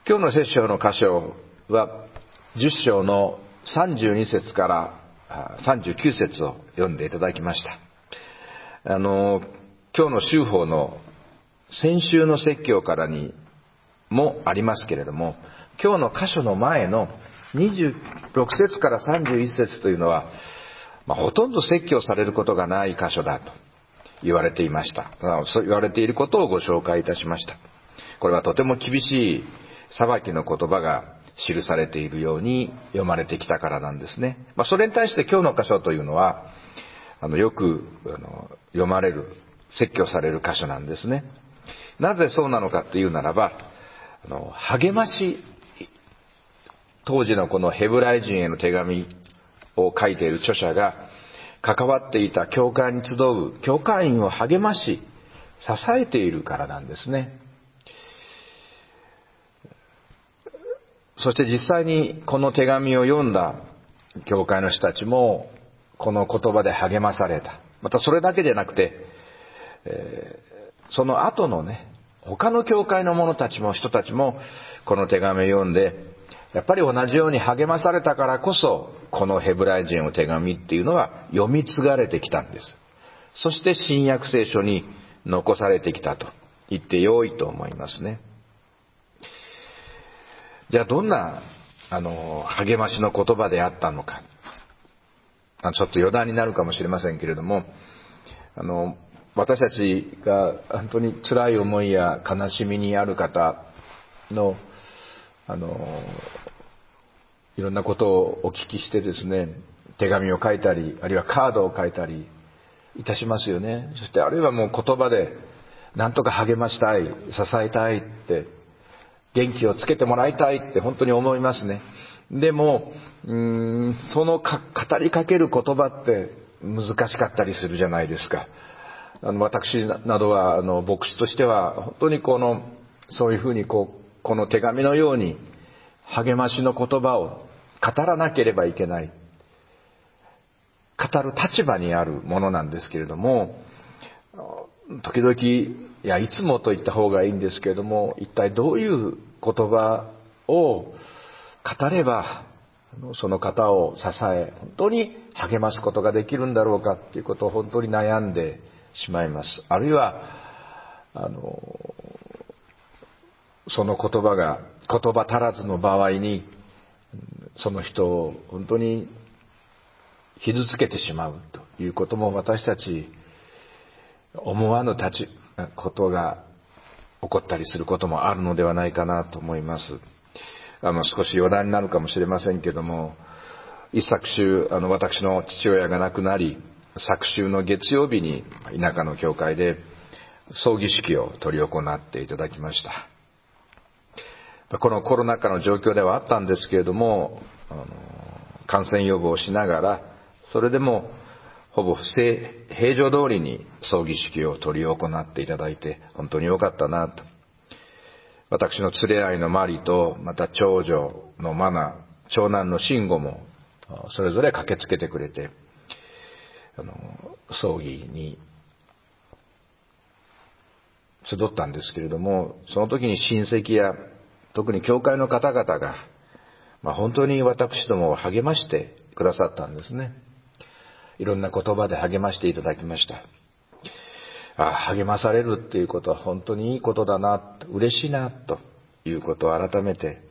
今日の聖書の箇所は10章の32節から39節を読んでいただきました。今日の週報の先週の説教からにもありますけれども、今日の箇所の前の26節から31節というのは、ほとんど説教されることがない箇所だと言われていました。そう言われていることをご紹介いたしました。これはとても厳しい裁きの言葉が記されているように読まれてきたからなんですね。それに対して今日の箇所というのはよく読まれる、説教される箇所なんですね。なぜそうなのかというならば、励まし、当時のこのヘブライ人への手紙を書いている著者が関わっていた教会に集う教会員を励まし支えているからなんですね。そして実際にこの手紙を読んだ教会の人たちもこの言葉で励まされた。またそれだけじゃなくて、その後のね、他の教会の人たちもこの手紙を読んで、やっぱり同じように励まされたからこそ、このヘブライ人の手紙っていうのは読み継がれてきたんです。そして新約聖書に残されてきたと言ってよいと思いますね。じゃあどんな励ましの言葉であったのか。ちょっと余談になるかもしれませんけれども、私たちが本当に辛い思いや悲しみにある方のいろんなことをお聞きしてですね、手紙を書いたり、あるいはカードを書いたりいたしますよね。そしてあるいはもう言葉で何とか励ましたい、支えたいって、元気をつけてもらいたいって本当に思いますね。でもその語りかける言葉って難しかったりするじゃないですか。私などは牧師としては本当にそういうふうにこの手紙のように励ましの言葉を語らなければいけない、語る立場にあるものなんですけれども、時々、いつもと言った方がいいんですけれども、一体どういう言葉を語ればその方を支え、本当に励ますことができるんだろうかということを本当に悩んでしまいます。あるいはその言葉足らずの場合にその人を本当に傷つけてしまうということも、私たち思わぬことが起こったりすることもあるのではないかなと思います。少し余談になるかもしれませんけども、一昨週私の父親が亡くなり、昨週の月曜日に田舎の教会で葬儀式を執り行っていただきました。このコロナ禍の状況ではあったんですけれども、感染予防をしながら、それでもほぼ平常通りに葬儀式を執り行っていただいて本当に良かったなと。私の連れ合いのマリと、また長女のマナ、長男のシンゴもそれぞれ駆けつけてくれて、葬儀に集ったんですけれども、その時に親戚や特に教会の方々が、本当に私どもを励ましてくださったんですね。いろんな言葉で励ましていただきました。励まされるっていうことは本当にいいことだな、嬉しいなということを改めて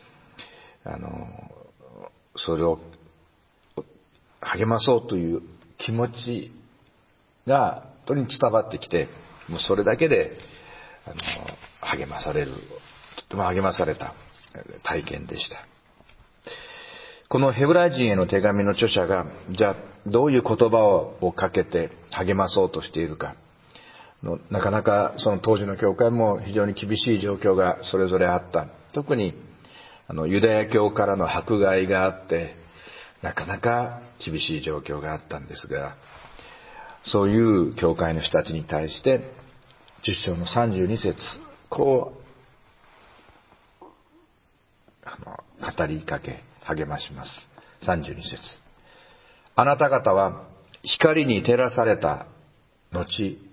それを励まそうという気持ちが本当に伝わってきて、もうそれだけで励まされる、とても励まされた体験でした。このヘブライ人への手紙の著者が、じゃあどういう言葉をかけて励まそうとしているか。なかなかその当時の教会も非常に厳しい状況がそれぞれあった。特にユダヤ教からの迫害があって、なかなか厳しい状況があったんですが、そういう教会の人たちに対して10章の32節、こう語りかけ励まします。32節、あなた方は光に照らされた後、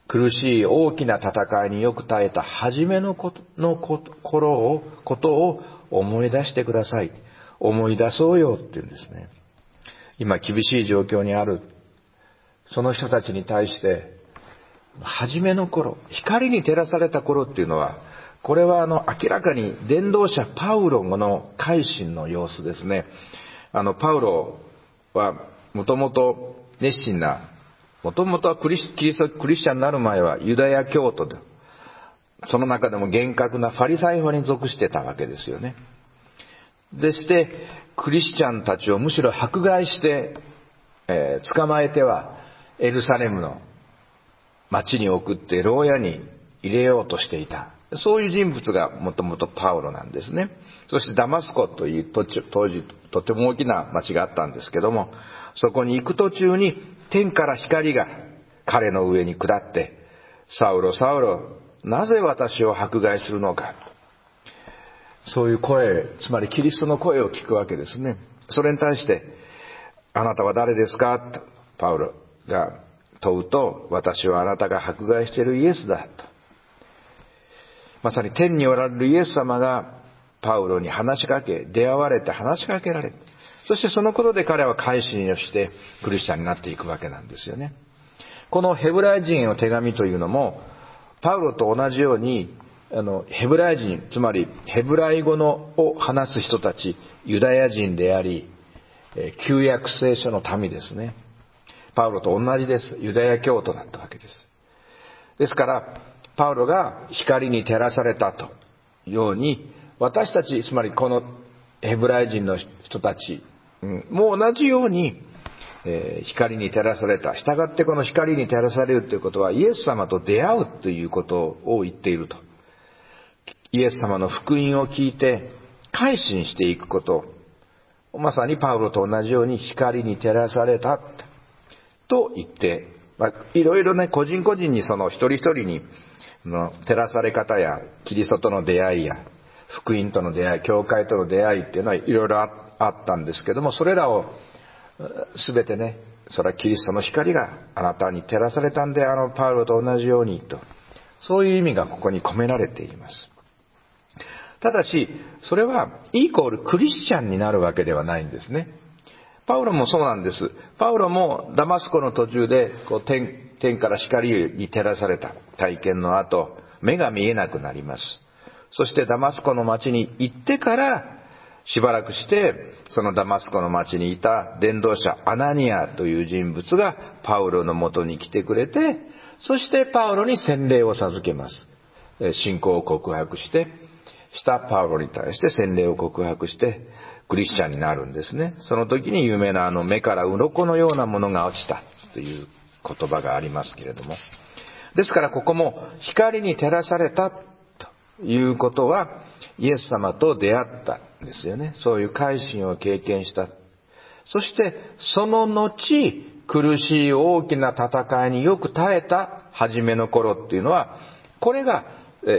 苦しい大きな戦いによく耐えた初めの頃を思い出してください。思い出そうよって言うんですね。今厳しい状況にあるその人たちに対して、初めの頃、光に照らされた頃っていうのは、これは明らかに伝道者パウロの改心の様子ですね。パウロはもともと熱心な、もともとはクリスチャンになる前はユダヤ教徒で、その中でも厳格なファリサイ派に属してたわけですよね。でして、クリスチャンたちをむしろ迫害して、捕まえてはエルサレムの町に送って牢屋に入れようとしていた。そういう人物がもともとパウロなんですね。そしてダマスコという当時とても大きな町があったんですけども、そこに行く途中に天から光が彼の上に下って、サウロ、サウロ、なぜ私を迫害するのか。そういう声、つまりキリストの声を聞くわけですね。それに対して、あなたは誰ですかとパウロが問うと、私はあなたが迫害しているイエスだと。まさに天におられるイエス様がパウロに話しかけ、出会われて話しかけられて、そしてそのことで彼は改心をしてクリスチャンになっていくわけなんですよね。このヘブライ人への手紙というのも、パウロと同じようにヘブライ人、つまりヘブライ語を話す人たち、ユダヤ人であり、旧約聖書の民ですね。パウロと同じです。ユダヤ教徒だったわけです。ですから、パウロが光に照らされたというように、私たち、つまりこのヘブライ人の人たちも同じように、光に照らされた。したがってこの光に照らされるということは、イエス様と出会うということを言っていると。イエス様の福音を聞いて改心していくこと。まさにパウロと同じように光に照らされたと言って、いろいろね、個人個人にその一人一人に照らされ方やキリストとの出会いや福音との出会い、教会との出会いっていうのはいろいろあったんですけども、それらをすべてね、それはキリストの光があなたに照らされたんで、パウロと同じようにと、そういう意味がここに込められています。ただし、それはイコールクリスチャンになるわけではないんですね。パウロもそうなんです。パウロもダマスコの途中で天から光に照らされた体験の後、目が見えなくなります。そしてダマスコの町に行ってからしばらくして、そのダマスコの町にいた伝道者アナニアという人物がパウロのもとに来てくれて、そしてパウロに洗礼を授けます。信仰を告白したパウロに対して洗礼を告白してクリスチャンになるんですね。その時に有名な目から鱗のようなものが落ちたという言葉がありますけれども。ですからここも光に照らされたということはイエス様と出会ったんですよね。そういう改心を経験した。そしてその後苦しい大きな戦いによく耐えた初めの頃っていうのは、これが、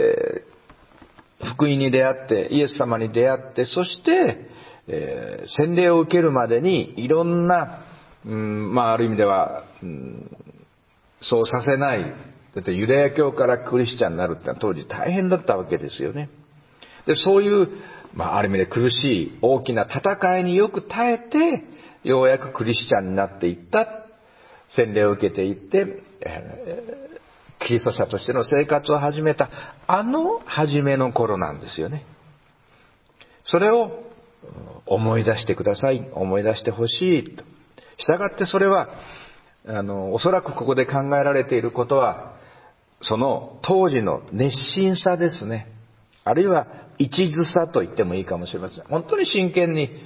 福音に出会ってイエス様に出会って、そして、洗礼を受けるまでにいろんな、ある意味では、そうさせない。だってユダヤ教からクリスチャンになるってのは当時大変だったわけですよね。で、そういう、ある意味で苦しい大きな戦いによく耐えて、ようやくクリスチャンになっていった。洗礼を受けていって、キリスト者としての生活を始めた、初めの頃なんですよね。それを思い出してください。思い出してほしいと。したがってそれは、おそらくここで考えられていることは、その当時の熱心さですね。あるいは一途さと言ってもいいかもしれません。本当に真剣に、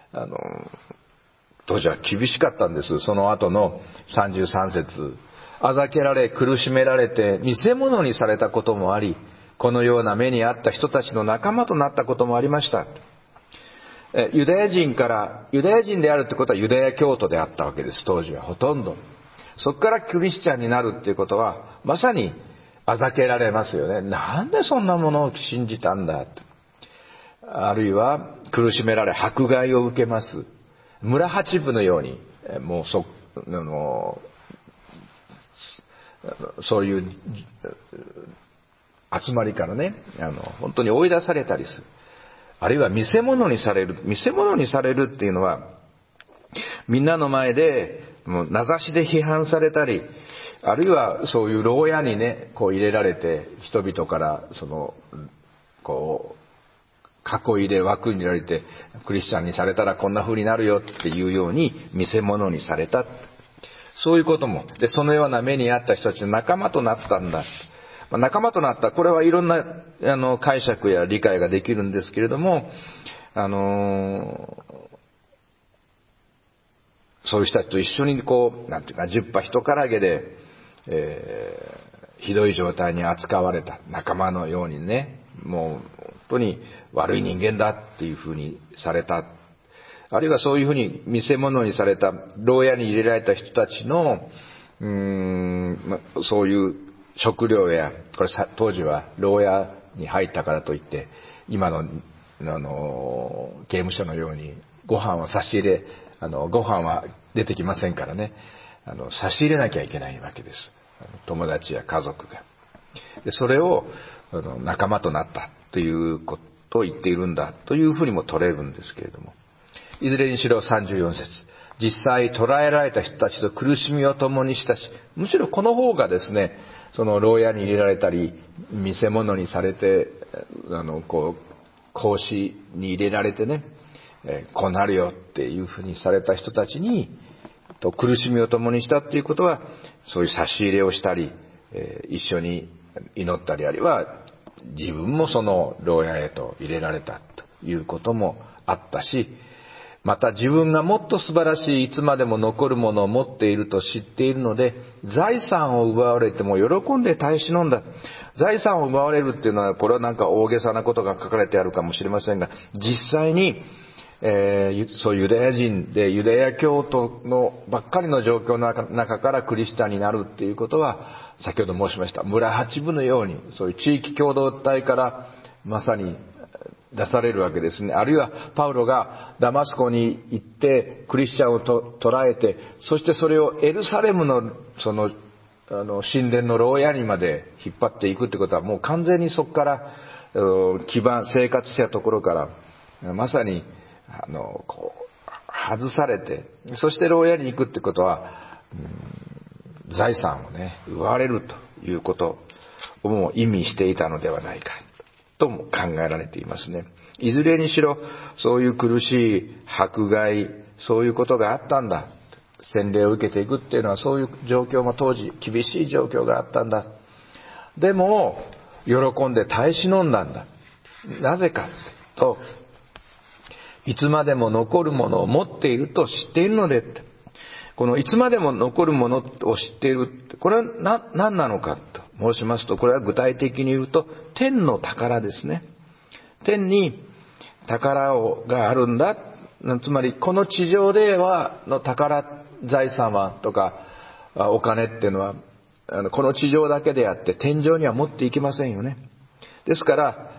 当時は厳しかったんです。その後の33節。あざけられ、苦しめられて、見せ物にされたこともあり、このような目にあった人たちの仲間となったこともありました。ユダヤ人であるってことはユダヤ教徒であったわけです、当時はほとんど。そこからクリスチャンになるっていうことは、まさにあざけられますよね。なんでそんなものを信じたんだと。あるいは苦しめられ、迫害を受けます。村八分のように、 そういう集まりからね、本当に追い出されたりする。あるいは見せ物にされる。見せ物にされるっていうのは、みんなの前でもう名指しで批判されたり、あるいはそういう牢屋にね、こう入れられて、人々からこう囲いで枠に入れられて、クリスチャンにされたらこんな風になるよっていうように見せ物にされた。そういうことも。で、そのような目にあった人たちの仲間となったんだ。仲間となった。これはいろんな解釈や理解ができるんですけれども、そういう人たちと一緒になんていうか、十羽人からげで、ひどい状態に扱われた仲間のようにね、もう本当に悪い人間だっていうふうにされた。あるいはそういうふうに見せ物にされた、牢屋に入れられた人たちの、そういう食料や、これ当時は牢屋に入ったからといって、今の、刑務所のようにご飯を差し入れ、ご飯は出てきませんからね、差し入れなきゃいけないわけです。友達や家族が。でそれを仲間となったということを言っているんだというふうにも取れるんですけれども、いずれにしろ34節、実際捕らえられた人たちと苦しみを共にしたし、むしろこの方がですね、その牢屋に入れられたり見せ物にされて格子に入れられてね、こうなるよっていうふうにされた人たちに苦しみを共にしたっていうことは、そういう差し入れをしたり、一緒に祈ったり、あるいは自分もその牢屋へと入れられたということもあったし、また自分がもっと素晴らしいいつまでも残るものを持っていると知っているので、財産を奪われても喜んで耐え忍んだ。財産を奪われるっていうのは、これはなんか大げさなことが書かれてあるかもしれませんが、実際にそうユダヤ人でユダヤ教徒のばっかりの状況の中からクリスチャンになるっていうことは、先ほど申しました村八分のように、そういう地域共同体からまさに出されるわけですね。あるいはパウロがダマスコに行ってクリスチャンを捕らえて、そしてそれをエルサレムの神殿の牢屋にまで引っ張っていくってことは、もう完全にそこから基盤、生活したところからまさに外されて、そして牢屋に行くってことは、財産をね奪われるということをも意味していたのではないかとも考えられていますね。いずれにしろそういう苦しい迫害、そういうことがあったんだ。洗礼を受けていくっていうのは、そういう状況も当時厳しい状況があったんだ。でも喜んで耐え忍んだんだ。なぜかと、いつまでも残るものを持っていると知っているので、このいつまでも残るものを知っている、これは何なのかと申しますと、これは具体的に言うと天の宝ですね。天に宝があるんだ。つまりこの地上ではの宝、財産はとかお金っていうのはこの地上だけであって天上には持っていけませんよね。ですから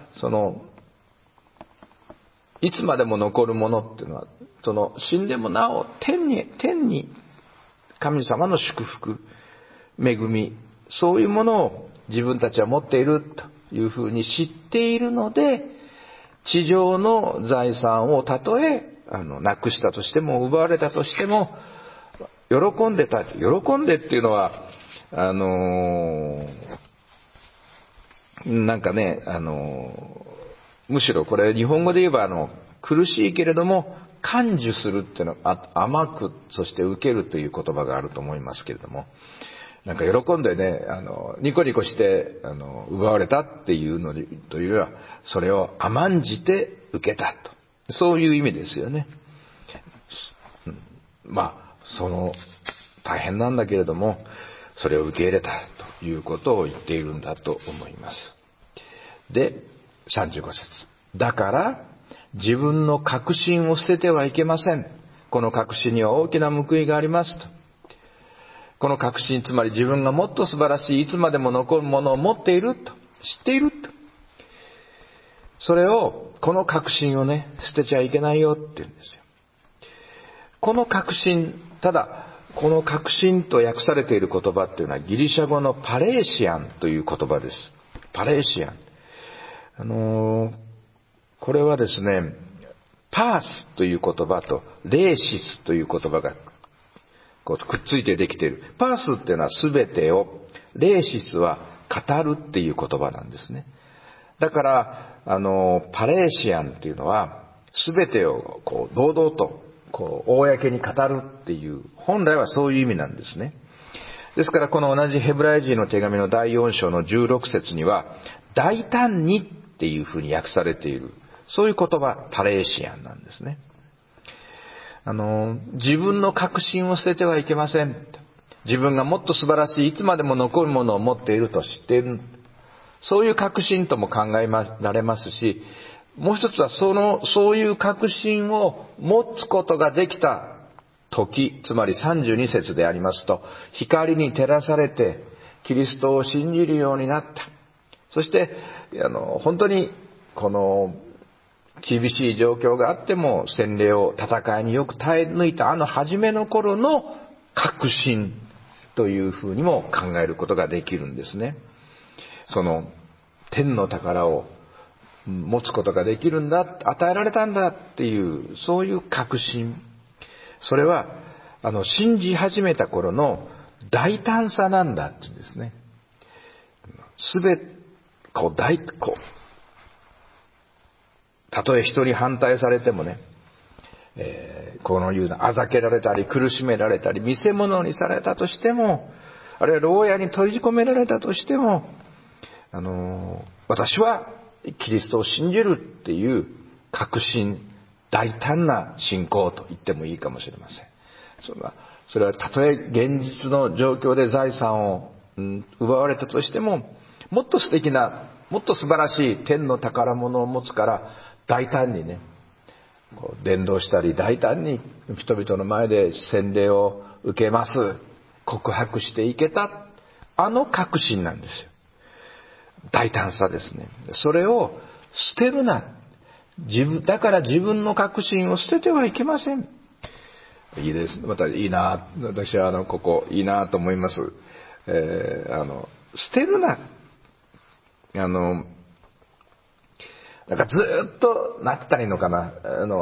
いつまでも残るものっていうのは、死んでもなお天に神様の祝福、恵み、そういうものを自分たちは持っているというふうに知っているので、地上の財産をたとえなくしたとしても、奪われたとしても喜んでた。喜んでっていうのはなんかねむしろこれ日本語で言えば苦しいけれども甘受するっていうのは、甘くそして受けるという言葉があると思いますけれども、なんか喜んでねニコニコして奪われたっていうのというよりは、それを甘んじて受けたと、そういう意味ですよね。大変なんだけれどもそれを受け入れたということを言っているんだと思います。で35節、だから自分の確信を捨ててはいけません。この確信には大きな報いがありますと。この確信、つまり自分がもっと素晴らしいいつまでも残るものを持っていると知っていると、それをこの確信をね捨てちゃいけないよって言うんですよ。この確信、ただこの確信と訳されている言葉っていうのはギリシャ語のパレーシアンという言葉です。パレーシアン。これはですね、パースという言葉とレーシスという言葉がこうくっついてできている。パースっていうのは全てを、レーシスは語るっていう言葉なんですね。だからパレーシアンっていうのは全てをこう堂々とこう公に語るっていう、本来はそういう意味なんですね。ですからこの同じヘブライ人の手紙の第4章の16節には大胆にっていうふうに訳されている、そういう言葉、パレーシアンなんですね。自分の確信を捨ててはいけません。自分がもっと素晴らしい、いつまでも残るものを持っていると知っている。そういう確信とも考えられますし、もう一つはそういう確信を持つことができた時、つまり32節でありますと、光に照らされてキリストを信じるようになった。そして本当にこの厳しい状況があっても洗礼を戦いによく耐え抜いた初めの頃の確信というふうにも考えることができるんですね。その天の宝を持つことができるんだ、与えられたんだっていう、そういう確信。それは信じ始めた頃の大胆さなんだっていうんですね。たとえ人に反対されてもね、このようなあざけられたり苦しめられたり見せ物にされたとしても、あるいは牢屋に閉じ込められたとしても、私はキリストを信じるっていう確信、大胆な信仰と言ってもいいかもしれません。それはたとえ現実の状況で財産を奪われたとしても、もっと素敵な、もっと素晴らしい天の宝物を持つから大胆にね、伝道したり大胆に人々の前で洗礼を受けます、告白していけた、確信なんですよ。大胆さですね。それを捨てるな。だから自分の確信を捨ててはいけません。いいです。またいいな。私はここいいなと思います。捨てるな。なんかずっとなったらいいのかな。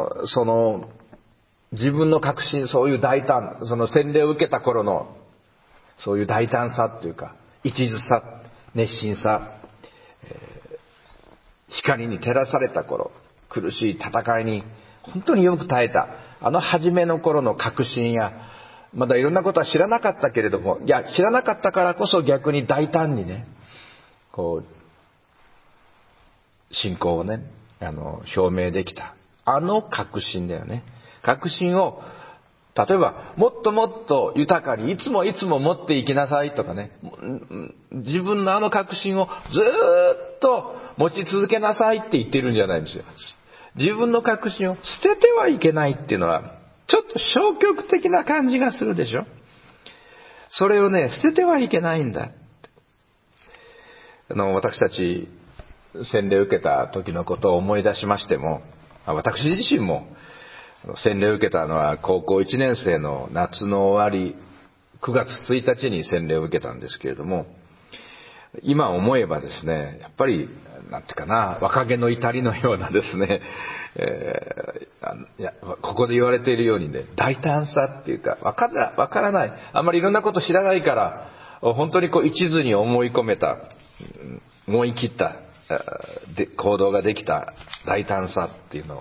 自分の確信、そういう大胆、その洗礼を受けた頃のそういう大胆さっていうか、一途さ、熱心さ、光に照らされた頃、苦しい戦いに本当によく耐えた初めの頃の確信や、まだいろんなことは知らなかったけれども、知らなかったからこそ逆に大胆にね、信仰をね、表明できた確信だよね。確信を例えばもっともっと豊かにいつもいつも持っていきなさいとかね、自分の確信をずっと持ち続けなさいって言ってるんじゃないんですよ。自分の確信を捨ててはいけないっていうのはちょっと消極的な感じがするでしょ。それをね、捨ててはいけないんだ。私たち洗礼を受けた時のことを思い出しましても、私自身も洗礼を受けたのは高校1年生の夏の終わり、9月1日に洗礼を受けたんですけれども、今思えばですね、やっぱりなんていうかな、若気の至りのようなですね、ここで言われているようにね、大胆さっていうか、わからない、あんまりいろんなこと知らないから、本当に一途に思い切った行動ができた大胆さっていうのを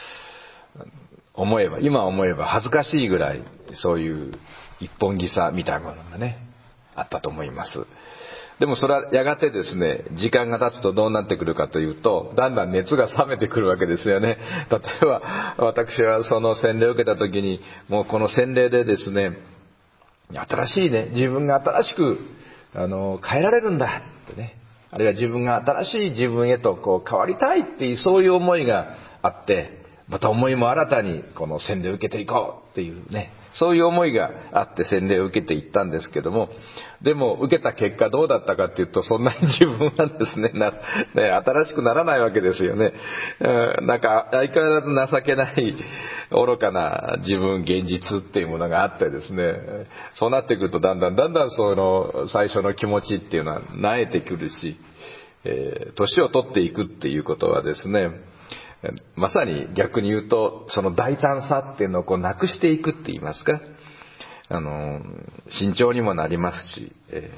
今思えば恥ずかしいぐらい、そういう一本気さみたいなものがね、あったと思います。でもそれはやがてですね、時間が経つとどうなってくるかというと、だんだん熱が冷めてくるわけですよね。例えば私はその洗礼を受けた時に、もうこの洗礼でですね、新しいね、自分が新しく変えられるんだってね、あるいは自分が新しい自分へと変わりたいっていう、そういう思いがあって、 また思いも新たにこの洗礼を受けていこうっていうね、そういう思いがあって洗礼を受けていったんですけども、でも受けた結果どうだったかっていうと、そんなに自分はですね、新しくならないわけですよね。なんか相変わらず情けない愚かな自分現実っていうものがあってですね、そうなってくるとだんだんその最初の気持ちっていうのは萎えてくるし、年を取っていくっていうことはですね、まさに逆に言うとその大胆さっていうのをなくしていくって言いますか、慎重にもなりますし、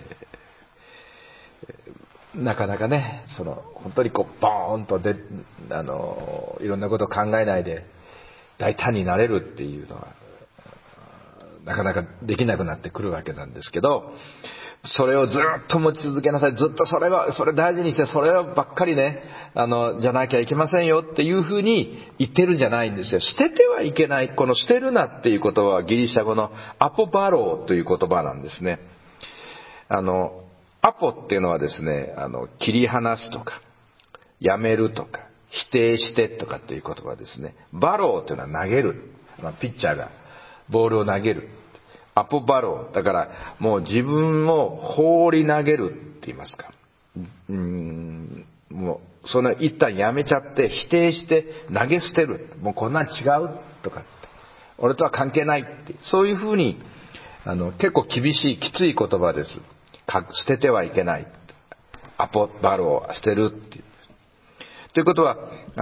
なかなかね、本当にボーンといろんなことを考えないで大胆になれるっていうのはなかなかできなくなってくるわけなんですけど、それをずっと持ち続けなさい、ずっとそれ大事にして、そればっかりね、じゃなきゃいけませんよっていうふうに言ってるんじゃないんですよ。捨ててはいけない。この捨てるなっていう言葉はギリシャ語のアポバローという言葉なんですね。アポっていうのはですね、切り離すとか、やめるとか、否定してとかっていう言葉ですね。バローっていうのは投げる。ピッチャーがボールを投げる。アポバロー。だからもう自分を放り投げるって言いますか。もうその一旦やめちゃって否定して投げ捨てる。もうこんなん違うとか。俺とは関係ないって。そういうふうに結構厳しいきつい言葉です。捨ててはいけない。アポバロー捨てるっていう。ということは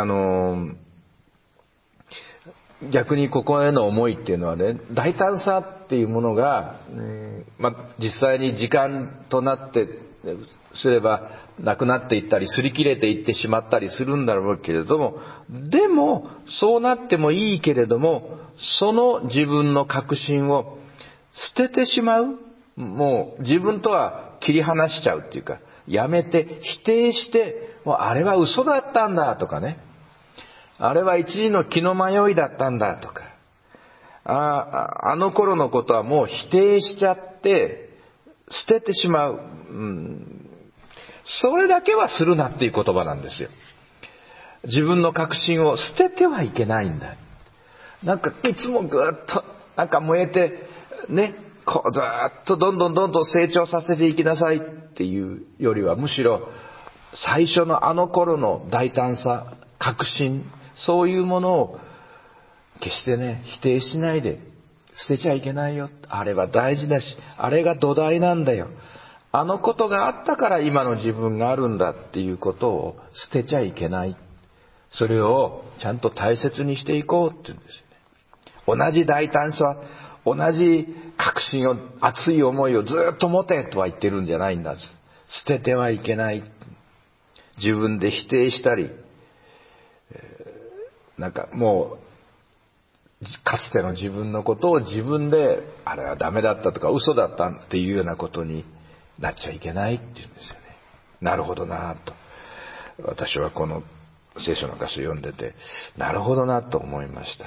逆にここへの思いっていうのはね、大胆さっていうものが、実際に時間となってすればなくなっていったり擦り切れていってしまったりするんだろうけれども、でもそうなってもいいけれども、その自分の確信を捨ててしまう、もう自分とは切り離しちゃうっていうか、やめて否定して、もうあれは嘘だったんだとかね、あれは一時の気の迷いだったんだとか、あの頃のことはもう否定しちゃって捨ててしまう、それだけはするなっていう言葉なんですよ。自分の確信を捨ててはいけないんだ。なんかいつもぐーっとなんか燃えてね、こうずーっとどんどん成長させていきなさいっていうよりは、むしろ最初のあの頃の大胆さ、確信、そういうものを決してね、否定しないで、捨てちゃいけないよ。あれは大事だし、あれが土台なんだよ。あのことがあったから今の自分があるんだっていうことを捨てちゃいけない。それをちゃんと大切にしていこうって言うんですよね。同じ大胆さ、同じ確信を、熱い思いをずっと持てとは言ってるんじゃないんだ。捨ててはいけない。自分で否定したり、なんかもうかつての自分のことを自分であれはダメだったとか嘘だったっていうようなことになっちゃいけないっていうんですよね。なるほどなと、私はこの聖書の箇所を読んでてなるほどなと思いました。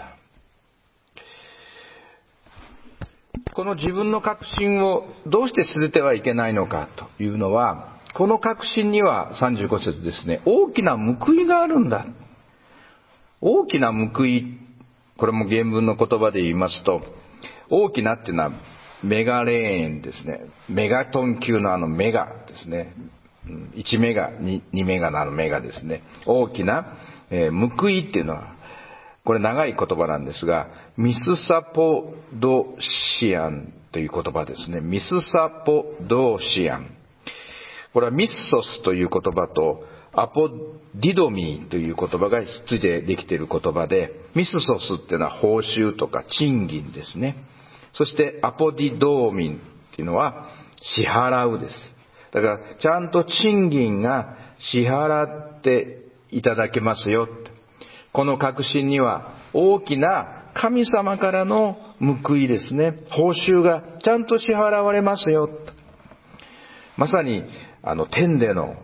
この自分の確信をどうして捨ててはいけないのかというのは、この確信には35節ですね、大きな報いがあるんだ。大きな報い、これも原文の言葉で言いますと、大きなっていうのはメガレーンですね。メガトン級のメガですね。1メガ、2メガのメガですね。大きな、報いっていうのは、これ長い言葉なんですが、ミスサポドシアンという言葉ですね。ミスサポドシアン。これはミッソスという言葉とアポディドミーという言葉がひっついてできている言葉で、ミスソスっていうのは報酬とか賃金ですね。そしてアポディドーミンっていうのは支払うです。だからちゃんと賃金が支払っていただけますよ。この確信には大きな神様からの報いですね。報酬がちゃんと支払われますよ。まさに天での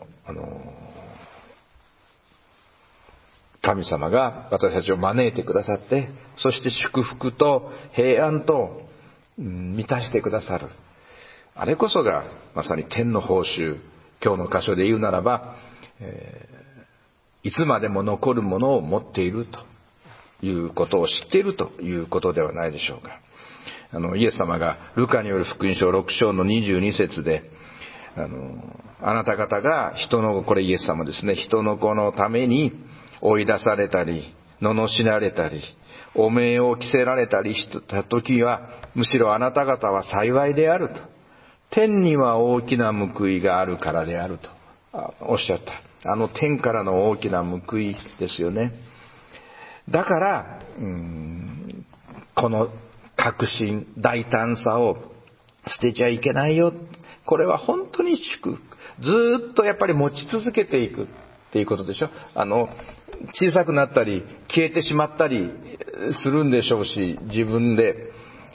神様が私たちを招いてくださって、そして祝福と平安と満たしてくださる。あれこそがまさに天の報酬。今日の箇所で言うならば、いつまでも残るものを持っていると。 いうことを知っているということではないでしょうか。イエス様がルカによる福音書6章の22節で、あなた方がこれイエス様ですね、人の子のために追い出されたり、罵られたり、汚名を着せられたりした時は、むしろあなた方は幸いであると。天には大きな報いがあるからであるとおっしゃった。天からの大きな報いですよね。だから、この確信、大胆さを捨てちゃいけないよ。これは本当に祝福。ずっとやっぱり持ち続けていくっていうことでしょ。小さくなったり消えてしまったりするんでしょうし、自分で、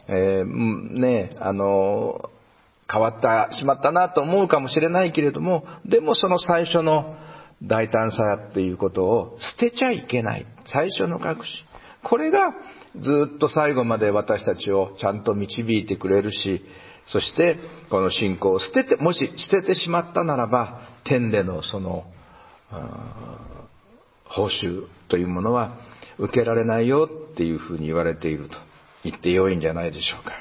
変わってしまったなと思うかもしれないけれども、でもその最初の大胆さっていうことを捨てちゃいけない。最初の確信。これがずっと最後まで私たちをちゃんと導いてくれるし、そしてこの信仰をもし捨ててしまったならば、天でのその報酬というものは受けられないよっていうふうに言われていると言ってよいんじゃないでしょうか。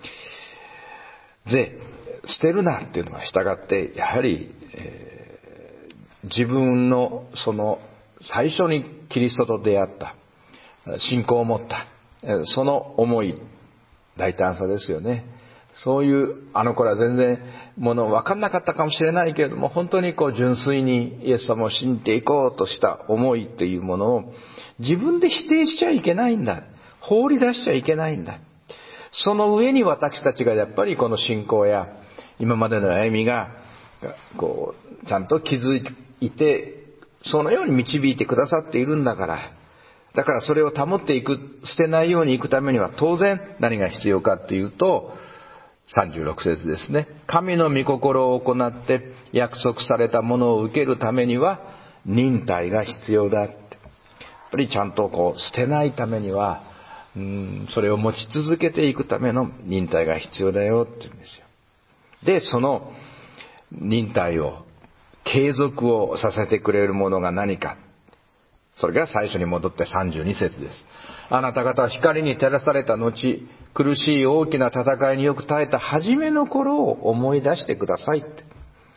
で、捨てるなっていうのは従ってやはり、自分のその最初にキリストと出会った信仰を持ったその思い、大胆さですよね。そういう頃は全然もの分かんなかったかもしれないけれども、本当に純粋にイエス様を信じていこうとした思いというものを自分で否定しちゃいけないんだ。放り出しちゃいけないんだ。その上に私たちがやっぱりこの信仰や今までの歩みがちゃんと気づいて、そのように導いてくださっているんだから、だからそれを保っていく、捨てないようにいくためには当然何が必要かっていうと、36節ですね。神の御心を行って約束されたものを受けるためには忍耐が必要だって。やっぱりちゃんと捨てないためには、それを持ち続けていくための忍耐が必要だよって言うんですよ。で、その忍耐を継続をさせてくれるものが何か。それが最初に戻って32節です。あなた方は光に照らされた後、苦しい大きな戦いによく耐えた初めの頃を思い出してくださいって。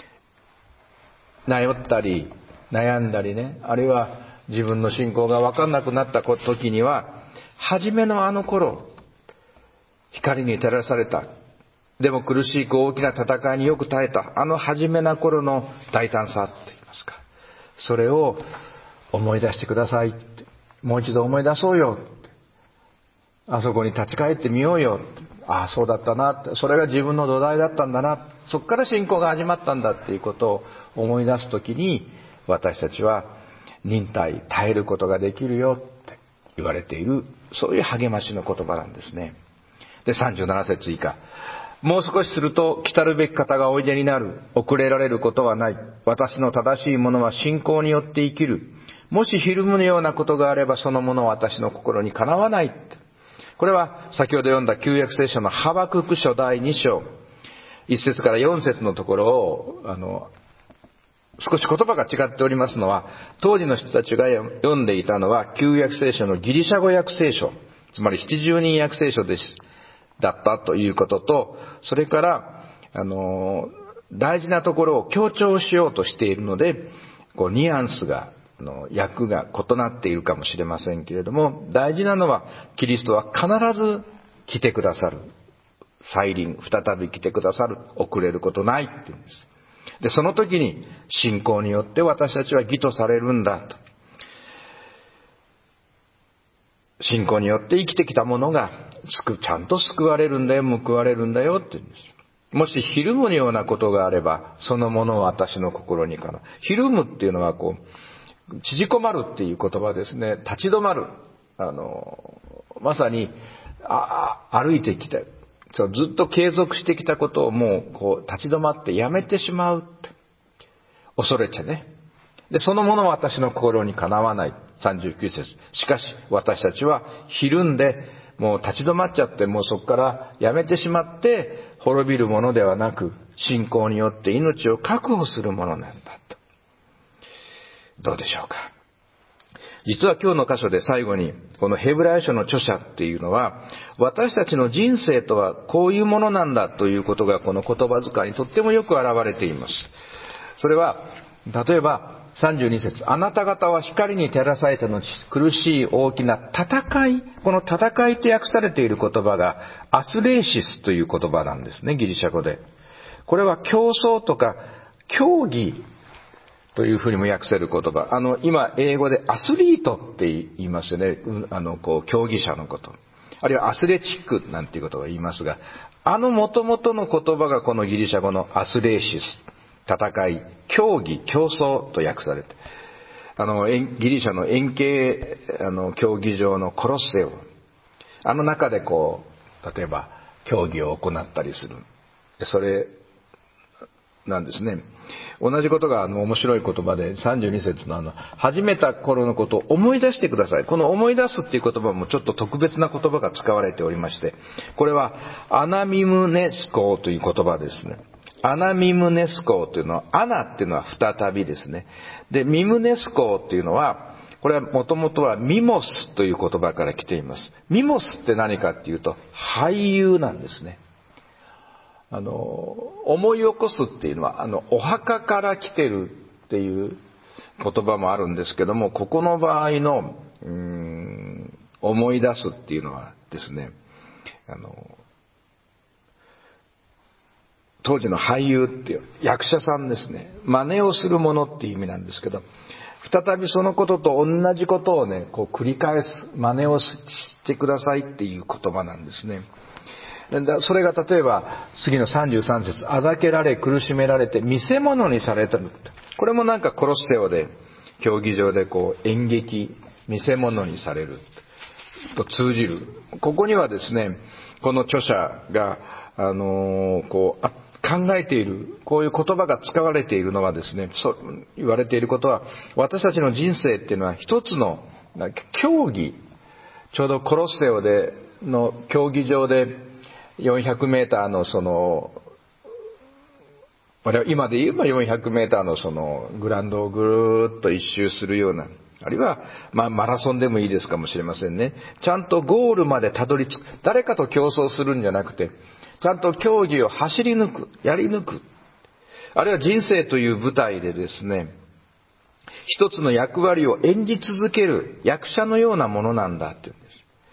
迷ったり悩んだりね、あるいは自分の信仰が分かんなくなった時には、初めの頃、光に照らされた、でも苦しい大きな戦いによく耐えた初めの頃の大胆さって言いますか、それを思い出してくださいって、もう一度思い出そうよって、あそこに立ち返ってみようよって、ああそうだったなって、それが自分の土台だったんだな、そこから信仰が始まったんだっていうことを思い出すときに、私たちは忍耐、耐えることができるよって言われている、そういう励ましの言葉なんですね。で、37節以下、もう少しすると来たるべき方がおいでになる。遅れられることはない。私の正しいものは信仰によって生きる。もしひるむようなことがあれば、そのものは私の心にかなわない。これは先ほど読んだ旧約聖書のハバクク書第2章1節から4節のところを少し言葉が違っておりますのは、当時の人たちが読んでいたのは旧約聖書のギリシャ語訳聖書、つまり70人訳聖書だったということと、それから大事なところを強調しようとしているので、ニュアンスが訳が異なっているかもしれませんけれども、大事なのはキリストは必ず来てくださる、再臨、再び来てくださる、遅れることないって言うんです。で、その時に信仰によって私たちは義とされるんだと。信仰によって生きてきたものがちゃんと救われるんだよ、報われるんだよって言うんです。もしひるむようなことがあれば、そのものを私の心にかな。ひるむっていうのは縮こまるっていう言葉ですね。立ち止まる。まさに歩いてきて、ずっと継続してきたことをもう立ち止まってやめてしまうって。恐れちゃね。で、そのものは私の心にかなわない。39節。しかし私たちはひるんで、もう立ち止まっちゃって、もうそこからやめてしまって滅びるものではなく、信仰によって命を確保するものなんだと。どうでしょうか。 実は今日の箇所で最後に、このヘブライ書の著者っていうのは、私たちの人生とはこういうものなんだということが、この言葉遣いにとってもよく表れています。それは、例えば32節、あなた方は光に照らされた後、苦しい大きな戦い、この戦いと訳されている言葉がアスレーシスという言葉なんですね、ギリシャ語で。これは競争とか競技というふうにも訳せる言葉。今英語でアスリートって言いますよね。競技者のこと。あるいはアスレチックなんていうことを言いますが、元々の言葉がこのギリシャ語のアスレーシス。戦い、競技、競争と訳されて、ギリシャの円形競技場のコロッセオ、中で例えば競技を行ったりする、それなんですね。同じことが面白い言葉で、32節の始めた頃のことを思い出してください。この思い出すっていう言葉もちょっと特別な言葉が使われておりまして、これはアナミムネスコという言葉ですね。アナミムネスコというのは、アナっていうのは再びですね。で、ミムネスコっていうのは、これはもともとはミモスという言葉から来ています。ミモスって何かっていうと、俳優なんですね。思い起こすっていうのは、お墓から来てるっていう言葉もあるんですけども、ここの場合の、思い出すっていうのはですね、当時の俳優っていう役者さんですね。真似をするものっていう意味なんですけど、再びそのことと同じことをね、繰り返す、真似をしてくださいっていう言葉なんですね。それが例えば、次の33節、あざけられ、苦しめられて、見せ物にされた。これもなんかコロッセオで、競技場で演劇、見せ物にされると通じる。ここにはですね、この著者が、考えている、こういう言葉が使われているのはですね、言われていることは、私たちの人生っていうのは一つの競技、ちょうどコロッセオでの競技場で400メーターの今で言えば400メーターのグラウンドをぐるーっと一周するような、あるいはマラソンでもいいですかもしれませんね。ちゃんとゴールまでたどり着く。誰かと競争するんじゃなくて、ちゃんと競技を走り抜く、やり抜く。あるいは人生という舞台でですね、一つの役割を演じ続ける役者のようなものなんだっていうん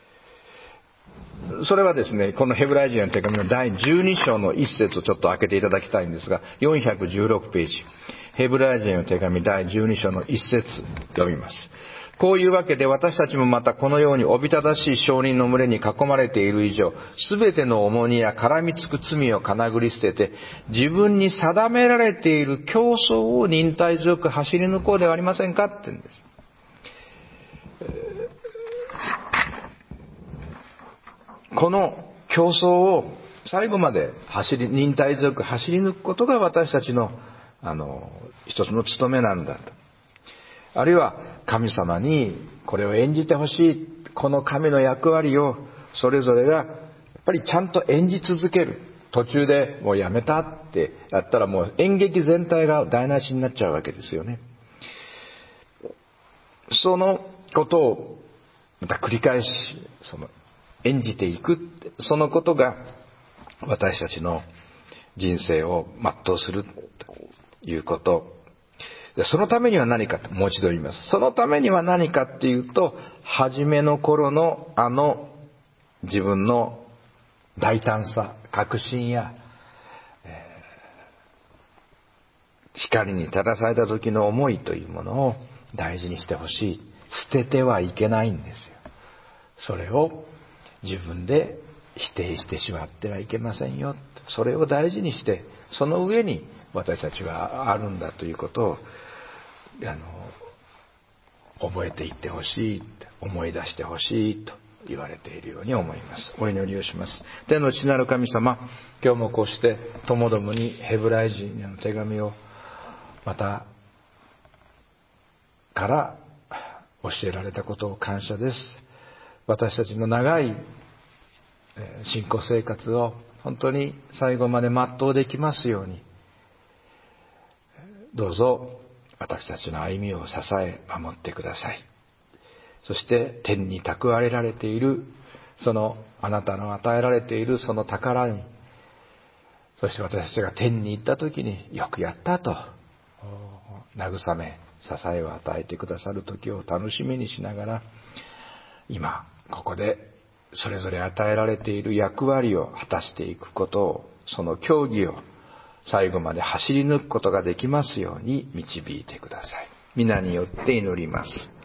です。それはですね、このヘブライ人への手紙の第12章の一節をちょっと開けていただきたいんですが、416ページ。ヘブライ人への手紙第12章の一節読みます。こういうわけで私たちもまたこのようにおびただしい証人の群れに囲まれている以上、すべての重荷や絡みつく罪をかなぐり捨てて、自分に定められている競争を忍耐強く走り抜こうではありませんかって言うんです。この競争を最後まで忍耐強く走り抜くことが私たちの一つの務めなんだと。あるいは神様にこれを演じてほしい、この神の役割をそれぞれがやっぱりちゃんと演じ続ける。途中でもうやめたってやったらもう演劇全体が台無しになっちゃうわけですよね。そのことをまた繰り返し演じていく、そのことが私たちの人生を全うするということ。そのためには何かと、もう一度言います。そのためには何かっていうと、初めの頃の自分の大胆さ、確信や、光に照らされた時の思いというものを大事にしてほしい。捨ててはいけないんですよ。それを自分で否定してしまってはいけませんよ。それを大事にして、その上に私たちはあるんだということを覚えていってほしい、思い出してほしいと言われているように思います。お祈りをします。天の父なる神様、今日もこうしてともどもにヘブライ人への手紙をまたから教えられたことを感謝です。私たちの長い信仰生活を本当に最後まで全うできますように、どうぞ私たちの歩みを支え守ってください。 そして天に蓄えられているそのあなたの与えられているその宝に、そして私たちが天に行った時によくやったと慰め支えを与えてくださる時を楽しみにしながら、今ここでそれぞれ与えられている役割を果たしていくことを、その競技を最後まで走り抜くことができますように導いてください。皆によって祈ります。